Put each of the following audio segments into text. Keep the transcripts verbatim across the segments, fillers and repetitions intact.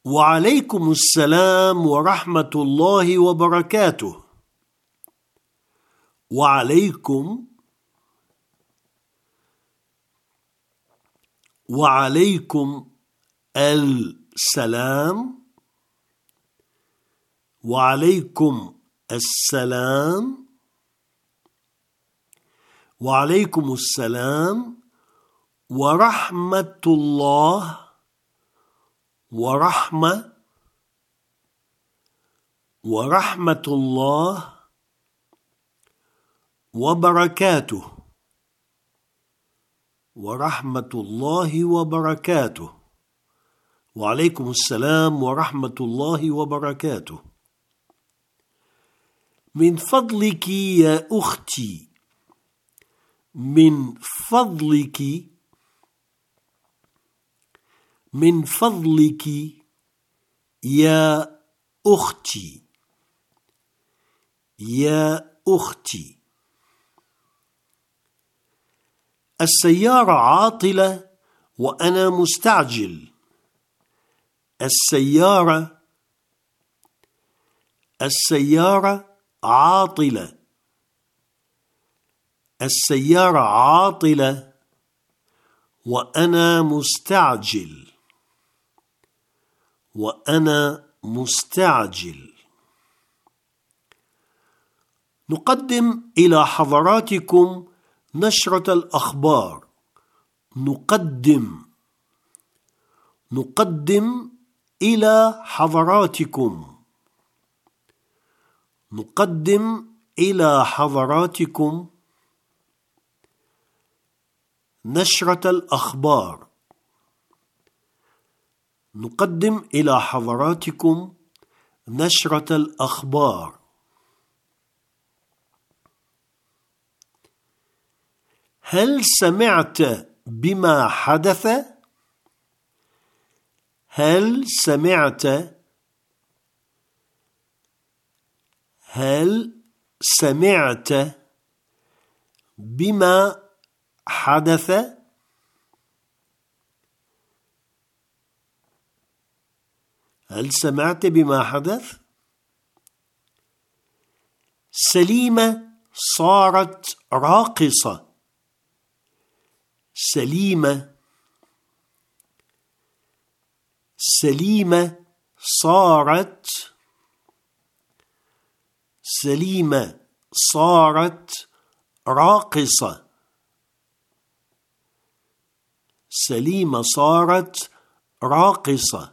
وعليكم السلام ورحمة الله وبركاته. وعليكم وعليكم السلام وعليكم السلام وعليكم السلام ورحمة الله ورحمة ورحمة الله وبركاته ورحمة الله وبركاته. وعليكم السلام ورحمة الله وبركاته. من فضلك يا أختي، من فضلك من فضلك يا أختي، يا أختي. السيارة عاطلة وأنا مستعجل. السيارة السيارة عاطلة. السيارة عاطلة وأنا مستعجل. وأنا مستعجل. نقدم إلى حضراتكم نشرة الأخبار. نقدم نقدم إلى حضراتكم نقدم إلى حضراتكم نشرة الأخبار. نقدم إلى حضراتكم نشرة الأخبار. هل سمعت بما حدث؟ هل سمعت هل سمعت بما حدث؟ هل سمعت بما حدث؟ سليمة صارت راقصة. سليمة سليمة صارت سليمة صارت راقصة. سليمة صارت راقصة.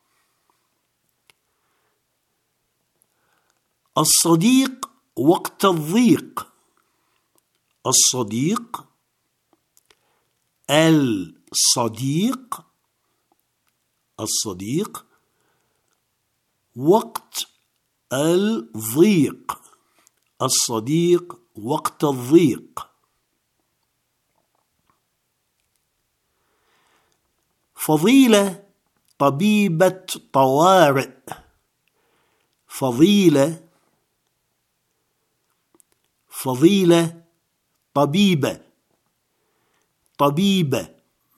الصديق وقت الضيق. الصديق الصديق الصديق وقت الضيق. الصديق وقت الضيق. فضيلة طبيبة طوارئ. فضيلة فضيلة طبيبة طبيبة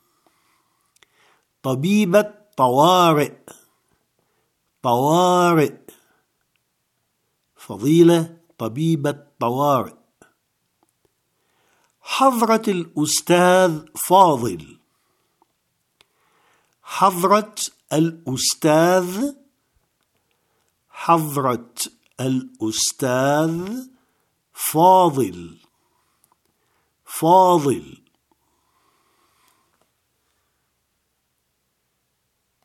طبيبة طوارئ. طوارئ. فضيلة طبيبة طوارئ. حضرة الأستاذ فاضل. حضرة الأستاذ حضرة الأستاذ فاضل. فاضل.